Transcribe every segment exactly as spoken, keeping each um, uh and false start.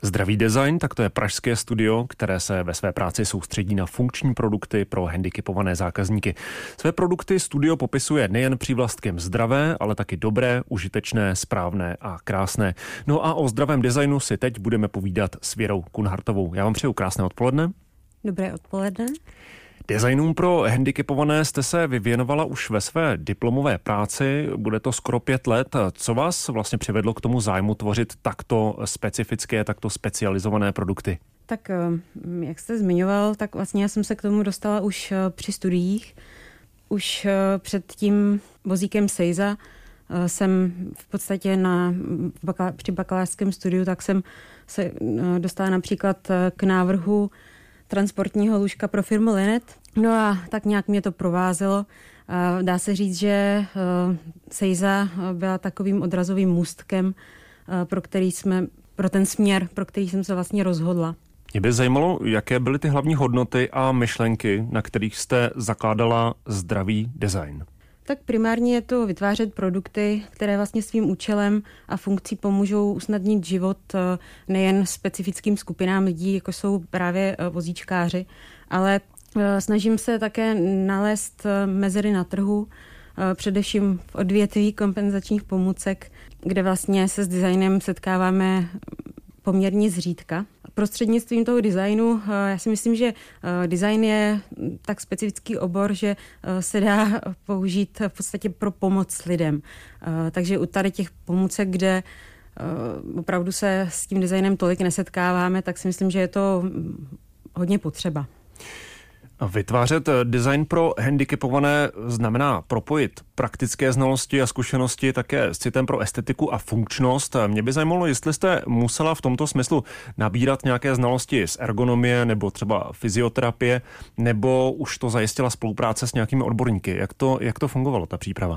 Zdravý design, tak to je pražské studio, které se ve své práci soustředí na funkční produkty pro handicapované zákazníky. Své produkty studio popisuje nejen přívlastkem zdravé, ale taky dobré, užitečné, správné a krásné. No a o zdravém designu si teď budeme povídat s Věrou Kunhartovou. Já vám přeju krásné odpoledne. Dobré odpoledne. Designům pro handicapované jste se vyvěnovala už ve své diplomové práci, bude to skoro pět let. Co vás vlastně přivedlo k tomu zájmu tvořit takto specifické, takto specializované produkty? Tak jak jste zmiňoval, tak vlastně já jsem se k tomu dostala už při studiích. Už před tím vozíkem Seiza jsem v podstatě na, při bakalářském studiu, tak jsem se dostala například k návrhu transportního lůžka pro firmu Linet. No a tak nějak mě to provázelo. Dá se říct, že Seiza byla takovým odrazovým můstkem, pro který jsme, pro ten směr, pro který jsem se vlastně rozhodla. Mě by zajímalo, jaké byly ty hlavní hodnoty a myšlenky, na kterých jste zakládala zdravý design. Tak primárně je to vytvářet produkty, které vlastně svým účelem a funkcí pomůžou usnadnit život nejen specifickým skupinám lidí, jako jsou právě vozíčkáři, ale snažím se také nalézt mezery na trhu, především v odvětví kompenzačních pomůcek, kde vlastně se s designem setkáváme poměrně zřídka. Prostřednictvím toho designu, já si myslím, že design je tak specifický obor, že se dá použít v podstatě pro pomoc lidem. Takže u tady těch pomůcek, kde opravdu se s tím designem tolik nesetkáváme, tak si myslím, že je to hodně potřeba. Vytvářet design pro handicapované znamená propojit praktické znalosti a zkušenosti také s citem pro estetiku a funkčnost. Mě by zajímalo, jestli jste musela v tomto smyslu nabírat nějaké znalosti z ergonomie nebo třeba fyzioterapie, nebo už to zajistila spolupráce s nějakými odborníky. Jak to, jak to fungovalo, ta příprava?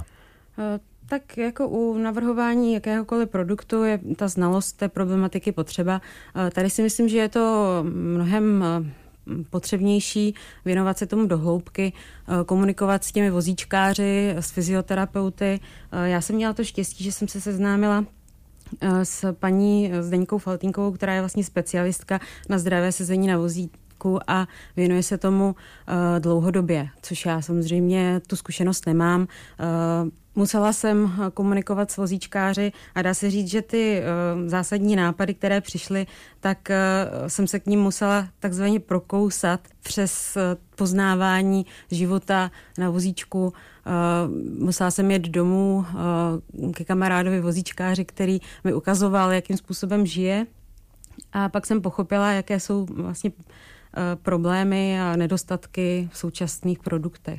Tak jako u navrhování jakéhokoliv produktu je ta znalost té problematiky potřeba. Tady si myslím, že je to mnohem potřebnější věnovat se tomu do hloubky, komunikovat s těmi vozíčkáři, s fyzioterapeuty. Já jsem měla to štěstí, že jsem se seznámila s paní Zdeňkou Faltínkovou, která je vlastně specialistka na zdravé sezení na vozíku a věnuje se tomu dlouhodobě, což já samozřejmě tu zkušenost nemám. Musela jsem komunikovat s vozíčkáři a dá se říct, že ty uh, zásadní nápady, které přišly, tak uh, jsem se k ním musela takzvaně prokousat přes uh, poznávání života na vozíčku. Uh, musela jsem jet domů uh, ke kamarádovi vozíčkáři, který mi ukazoval, jakým způsobem žije. A pak jsem pochopila, jaké jsou vlastně uh, problémy a nedostatky v současných produktech.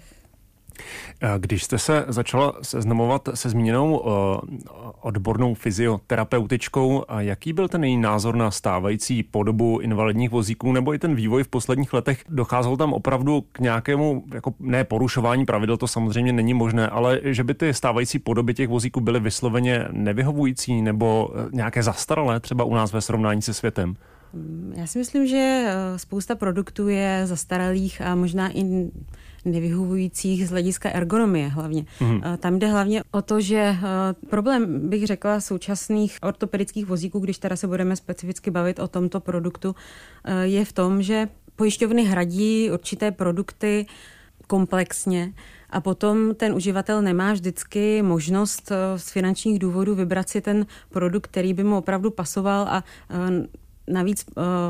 Když jste se začala seznamovat se zmíněnou uh, odbornou fyzioterapeutičkou, jaký byl ten její názor na stávající podobu invalidních vozíků nebo i ten vývoj v posledních letech? Docházelo tam opravdu k nějakému, jako ne porušování pravidel, to samozřejmě není možné, ale že by ty stávající podoby těch vozíků byly vysloveně nevyhovující nebo nějaké zastaralé třeba u nás ve srovnání se světem? Já si myslím, že spousta produktů je zastaralých a možná i nevyhovujících z hlediska ergonomie hlavně. Mm. Tam jde hlavně o to, že problém, bych řekla, současných ortopedických vozíků, když teda se budeme specificky bavit o tomto produktu, je v tom, že pojišťovny hradí určité produkty komplexně a potom ten uživatel nemá vždycky možnost z finančních důvodů vybrat si ten produkt, který by mu opravdu pasoval a navíc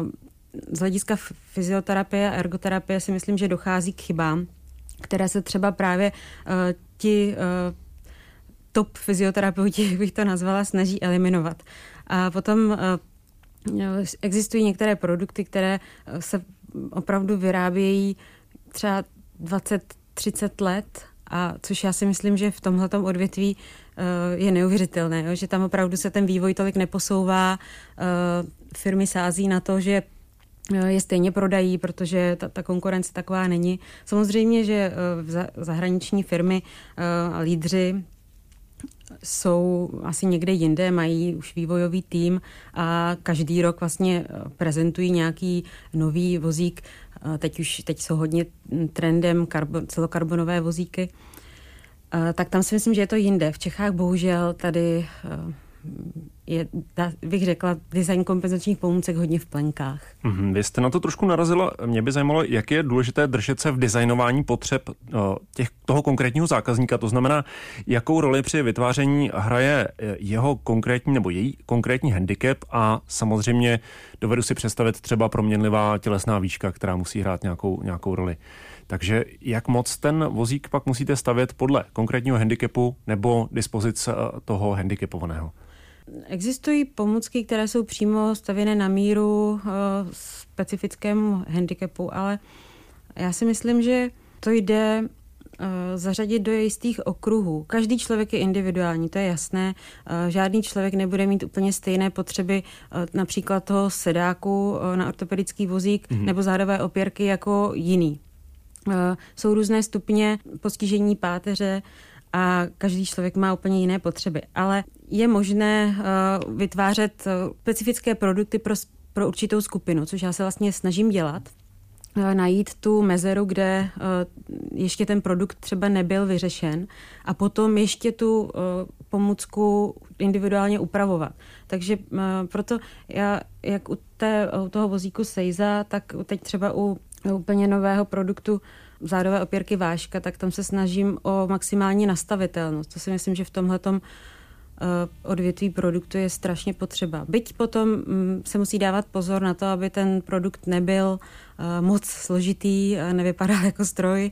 z hlediska fyzioterapie a ergoterapie si myslím, že dochází k chybám, které se třeba právě uh, ti uh, top fyzioterapeuti, jak bych to nazvala, snaží eliminovat. A potom uh, existují některé produkty, které se opravdu vyrábějí třeba dvacet třicet let, a což já si myslím, že v tomhletom odvětví uh, je neuvěřitelné, jo? Že tam opravdu se ten vývoj tolik neposouvá, uh, firmy sází na to, že je stejně prodají, protože ta, ta konkurence taková není. Samozřejmě, že uh, zahraniční firmy a uh, lídři jsou asi někde jinde, mají už vývojový tým a každý rok vlastně prezentují nějaký nový vozík. Teď už teď jsou hodně trendem karbon, celokarbonové vozíky. Tak tam si myslím, že je to jinde. V Čechách bohužel tady je, bych řekla, design kompenzačních pomůcek hodně v plenkách. Mm-hmm. Vy jste na to trošku narazila. Mě by zajímalo, jak je důležité držet se v designování potřeb těch, toho konkrétního zákazníka. To znamená, jakou roli při vytváření hraje jeho konkrétní nebo její konkrétní handicap a samozřejmě dovedu si představit třeba proměnlivá tělesná výška, která musí hrát nějakou, nějakou roli. Takže jak moc ten vozík pak musíte stavět podle konkrétního handicapu nebo dispozice toho handicapovaného? Existují pomůcky, které jsou přímo stavěné na míru uh, specifickému handicapu, ale já si myslím, že to jde uh, zařadit do jistých okruhů. Každý člověk je individuální, to je jasné. Uh, žádný člověk nebude mít úplně stejné potřeby, uh, například toho sedáku uh, na ortopedický vozík mm-hmm. nebo zádové opěrky jako jiný. Uh, jsou různé stupně postižení páteře a každý člověk má úplně jiné potřeby. Ale je možné uh, vytvářet uh, specifické produkty pro, pro určitou skupinu, což já se vlastně snažím dělat. Uh, najít tu mezeru, kde uh, ještě ten produkt třeba nebyl vyřešen a potom ještě tu uh, pomůcku individuálně upravovat. Takže uh, proto já, jak u, té, u toho vozíku Seiza, tak teď třeba u úplně nového produktu zádové opěrky Vážka, tak tam se snažím o maximální nastavitelnost. To si myslím, že v tomhletom odvětví produktu je strašně potřeba. Byť potom se musí dávat pozor na to, aby ten produkt nebyl moc složitý, nevypadal jako stroj.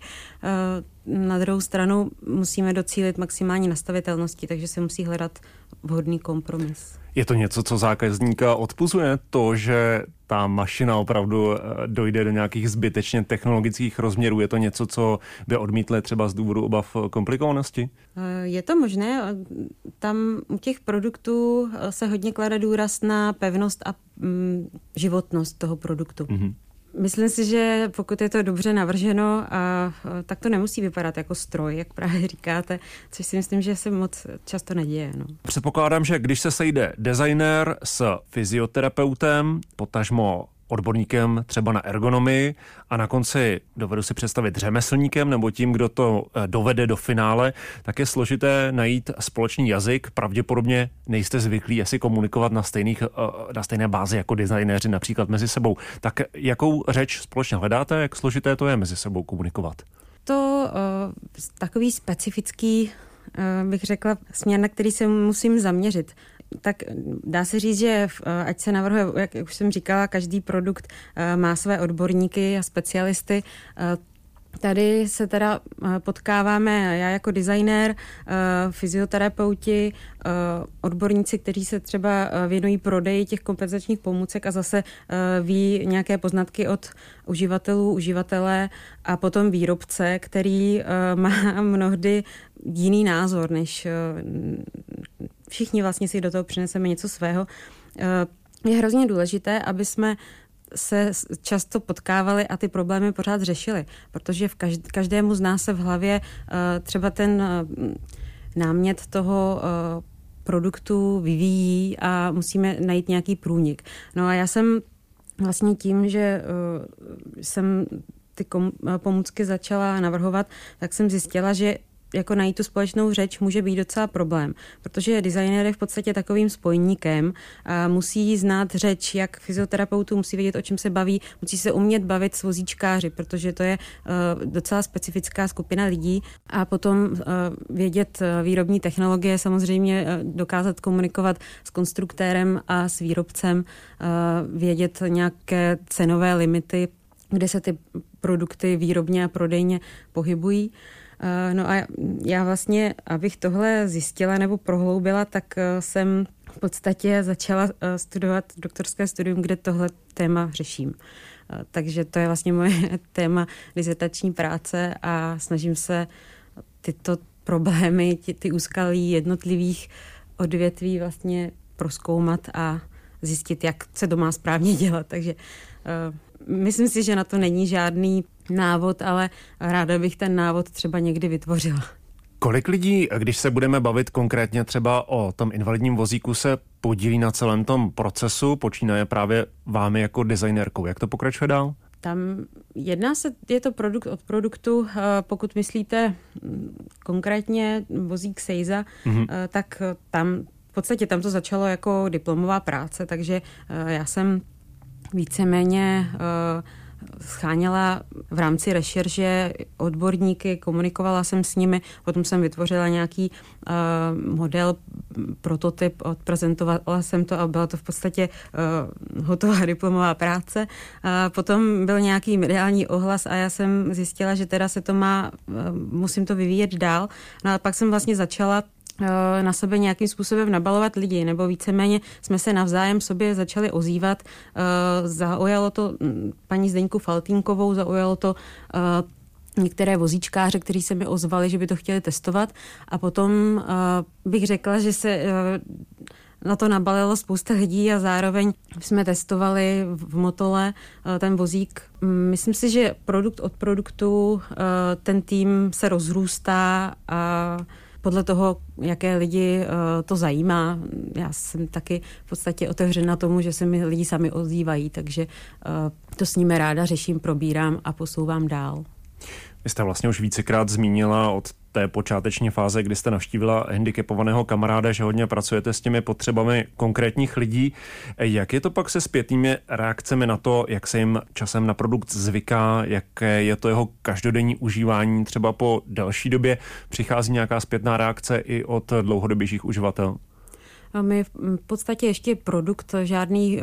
Na druhou stranu musíme docílit maximální nastavitelnosti, takže se musí hledat vhodný kompromis. Je to něco, co zákazníka odpuzuje? To, že ta mašina opravdu dojde do nějakých zbytečně technologických rozměrů? Je to něco, co by odmítli třeba z důvodu obav komplikovanosti? Je to možné. Tam u těch produktů se hodně klade důraz na pevnost a mm, životnost toho produktu. Mm-hmm. Myslím si, že pokud je to dobře navrženo, a, tak to nemusí vypadat jako stroj, jak právě říkáte, což si myslím, že se moc často neděje. No. Předpokládám, že když se sejde designér s fyzioterapeutem, potažmo odborníkem třeba na ergonomii a na konci dovedu si představit řemeslníkem nebo tím, kdo to dovede do finále, tak je složité najít společný jazyk. Pravděpodobně nejste zvyklí asi komunikovat na, stejných, na stejné bázi jako designéři například mezi sebou. Tak jakou řeč společně hledáte, jak složité to je mezi sebou komunikovat? To uh, takový specifický, uh, bych řekla, směr, na který se musím zaměřit. Tak dá se říct, že ať se navrhuje, jak už jsem říkala, každý produkt má své odborníky a specialisty. Tady se teda potkáváme já jako designér, fyzioterapeuti, odborníci, kteří se třeba věnují prodeji těch kompenzačních pomůcek a zase ví nějaké poznatky od uživatelů, uživatele a potom výrobce, který má mnohdy jiný názor, než všichni vlastně si do toho přineseme něco svého. Je hrozně důležité, aby jsme se často potkávali a ty problémy pořád řešili, protože v každému z nás se v hlavě třeba ten námět toho produktu vyvíjí a musíme najít nějaký průnik. No a já jsem vlastně tím, že jsem ty pomůcky začala navrhovat, tak jsem zjistila, že jako najít tu společnou řeč může být docela problém, protože designér je v podstatě takovým spojníkem a musí znát řeč, jak fyzioterapeutů, musí vědět, o čem se baví, musí se umět bavit s vozíčkáři, protože to je uh, docela specifická skupina lidí a potom uh, vědět uh, výrobní technologie, samozřejmě uh, dokázat komunikovat s konstruktérem a s výrobcem, uh, vědět nějaké cenové limity, kde se ty produkty výrobně a prodejně pohybují. No a já vlastně, abych tohle zjistila nebo prohloubila, tak jsem v podstatě začala studovat doktorské studium, kde tohle téma řeším. Takže to je vlastně moje téma dizertační práce a snažím se tyto problémy, ty, ty úskalí jednotlivých odvětví vlastně prozkoumat a zjistit, jak se to má správně dělat. Takže uh, myslím si, že na to není žádný návod, ale ráda bych ten návod třeba někdy vytvořila. Kolik lidí, když se budeme bavit konkrétně třeba o tom invalidním vozíku, se podílí na celém tom procesu, počínaje právě vámi jako designérkou? Jak to pokračuje dál? Tam jedná se, je to produkt od produktu, pokud myslíte konkrétně vozík Seiza, mm-hmm. tak tam podstatě tam to začalo jako diplomová práce, takže já jsem víceméně scháněla v rámci rešerže odborníky, komunikovala jsem s nimi, potom jsem vytvořila nějaký uh, model, prototyp, odprezentovala jsem to a byla to v podstatě uh, hotová diplomová práce. Uh, potom byl nějaký mediální ohlas a já jsem zjistila, že teda se to má, uh, musím to vyvíjet dál. No a pak jsem vlastně začala na sebe nějakým způsobem nabalovat lidi, nebo víceméně jsme se navzájem sobě začali ozývat. Zaujalo to paní Zdeňku Faltínkovou, zaujalo to některé vozíčkáře, kteří se mi ozvali, že by to chtěli testovat. A potom bych řekla, že se na to nabalilo spousta lidí a zároveň jsme testovali v Motole ten vozík. Myslím si, že produkt od produktu ten tým se rozrůstá a podle toho, jaké lidi uh, to zajímá. Já jsem taky v podstatě otevřena tomu, že se mi lidi sami ozývají, takže uh, to s nimi ráda řeším, probírám a posouvám dál. Vy jste vlastně už vícekrát zmínila od té počáteční fáze, kdy jste navštívila handicapovaného kamaráda, že hodně pracujete s těmi potřebami konkrétních lidí. Jak je to pak se zpětnými reakcemi na to, jak se jim časem na produkt zvyká, jaké je to jeho každodenní užívání, třeba po delší době přichází nějaká zpětná reakce i od dlouhodobějších uživatelů? My v podstatě ještě produkt žádný uh,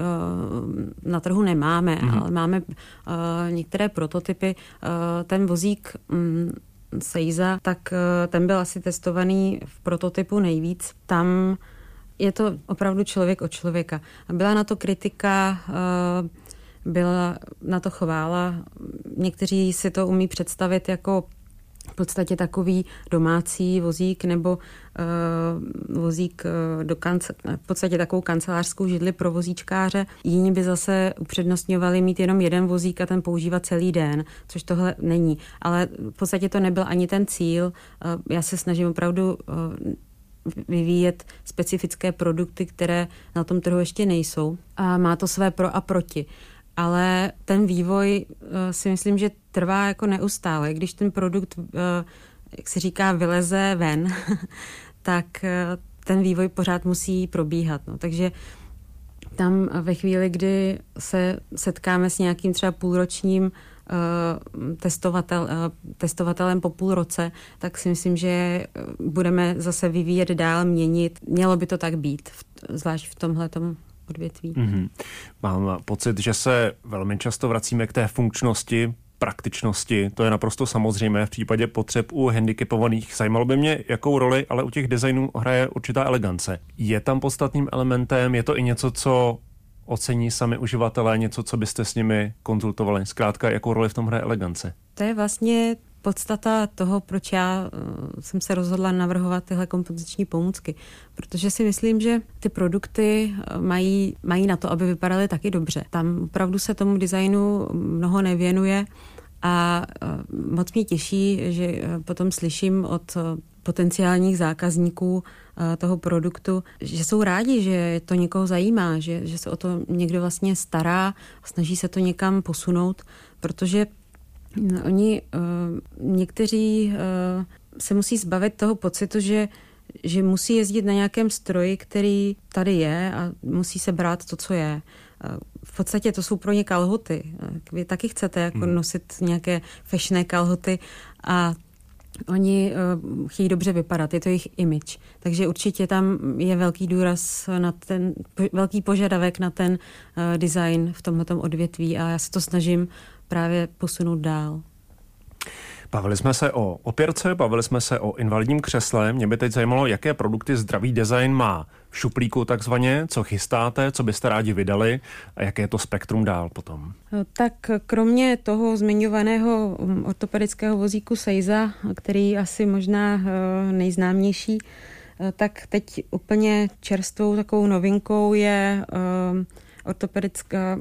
na trhu nemáme, mm. ale máme uh, některé prototypy. Uh, ten vozík um, Seiza, tak uh, ten byl asi testovaný v prototypu nejvíc. Tam je to opravdu člověk od člověka. Byla na to kritika, uh, byla na to chvála. Někteří si to umí představit jako v podstatě takový domácí vozík nebo uh, vozík uh, do kance, v podstatě takovou kancelářskou židli pro vozíčkáře. Jiní by zase upřednostňovali mít jenom jeden vozík a ten používat celý den, což tohle není. Ale v podstatě to nebyl ani ten cíl. Uh, já se snažím opravdu uh, vyvíjet specifické produkty, které na tom trhu ještě nejsou. A má to své pro a proti. Ale ten vývoj uh, si myslím, že trvá jako neustále. Když ten produkt, uh, jak se říká, vyleze ven, tak uh, ten vývoj pořád musí probíhat. No. Takže tam ve chvíli, kdy se setkáme s nějakým třeba půlročním uh, testovatel, uh, testovatelem po půl roce, tak si myslím, že budeme zase vyvíjet dál, měnit. Mělo by to tak být, v, zvlášť v tomhletom odvětví. Mm-hmm. Mám pocit, že se velmi často vracíme k té funkčnosti, praktičnosti. To je naprosto samozřejmé v případě potřeb u handicapovaných. Zajímalo by mě, jakou roli ale u těch designů hraje určitá elegance. Je tam podstatným elementem, je to i něco, co ocení sami uživatelé, něco, co byste s nimi konzultovali? Zkrátka, jakou roli v tom hraje elegance? To je vlastně podstata toho, proč já jsem se rozhodla navrhovat tyhle kompoziční pomůcky. Protože si myslím, že ty produkty mají, mají na to, aby vypadaly taky dobře. Tam opravdu se tomu designu mnoho nevěnuje a moc mě těší, že potom slyším od potenciálních zákazníků toho produktu, že jsou rádi, že to někoho zajímá, že, že se o to někdo vlastně stará, snaží se to někam posunout, protože No, oni, uh, někteří uh, se musí zbavit toho pocitu, že, že musí jezdit na nějakém stroji, který tady je a musí se brát to, co je. Uh, v podstatě to jsou pro ně kalhoty. Vy taky chcete jako hmm. nosit nějaké fashionné kalhoty a oni uh, chtějí dobře vypadat, je to jejich image. Takže určitě tam je velký důraz na ten, velký požadavek na ten uh, design v tomhletom odvětví a já se to snažím právě posunout dál. Bavili jsme se o opěrce, bavili jsme se o invalidním křesle. Mě by teď zajímalo, jaké produkty zdravý design má v šuplíku takzvaně, co chystáte, co byste rádi vydali a jaké je to spektrum dál potom. Tak kromě toho zmiňovaného ortopedického vozíku Seiza, který asi možná nejznámější, tak teď úplně čerstvou takovou novinkou je ortopedická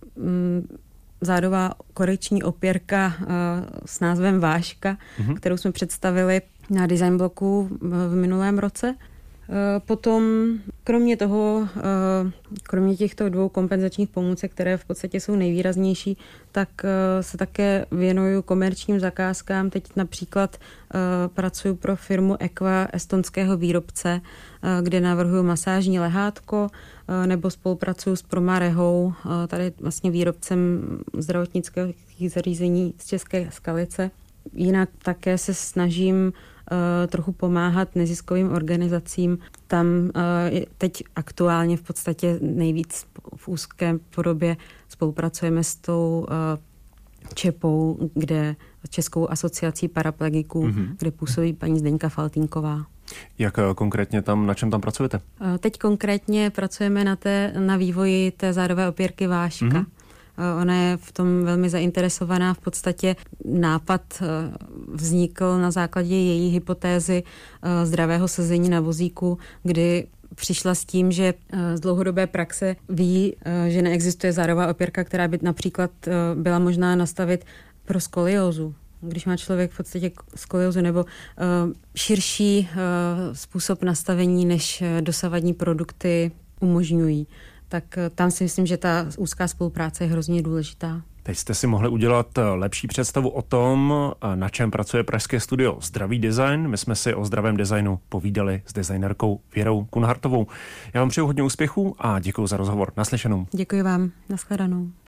zádová korekční opěrka uh, s názvem Vážka, mm-hmm. kterou jsme představili na design bloku v minulém roce. Potom, kromě toho, kromě těchto dvou kompenzačních pomůcek, které v podstatě jsou nejvýraznější, tak se také věnuju komerčním zakázkám. Teď například pracuji pro firmu Equa, estonského výrobce, kde navrhuji masážní lehátko, nebo spolupracuji s Promarehou, tady vlastně výrobcem zdravotnických zařízení z České Skalice. Jinak také se snažím uh, trochu pomáhat neziskovým organizacím. Tam uh, teď aktuálně v podstatě nejvíc v úzké podobě spolupracujeme s tou uh, Čepou, kde Českou asociací paraplegiků, mm-hmm. kde působí paní Zdeňka Faltínková. Jak konkrétně tam, na čem tam pracujete? Uh, teď konkrétně pracujeme na, té, na vývoji té zádové opěrky Váška. Mm-hmm. Ona je v tom velmi zainteresovaná. V podstatě nápad vznikl na základě její hypotézy zdravého sezení na vozíku, kdy přišla s tím, že z dlouhodobé praxe ví, že neexistuje zádová opěrka, která by například byla možná nastavit pro skoliózu. Když má člověk v podstatě skoliózu nebo uh, širší uh, způsob nastavení, než dosavadní produkty umožňují. Tak tam si myslím, že ta úzká spolupráce je hrozně důležitá. Teď jste si mohli udělat lepší představu o tom, na čem pracuje pražské studio Zdravý design. My jsme si o zdravém designu povídali s designérkou Věrou Kunhartovou. Já vám přeju hodně úspěchů a děkuji za rozhovor. Naslyšenou. Děkuji vám. Nashledanou.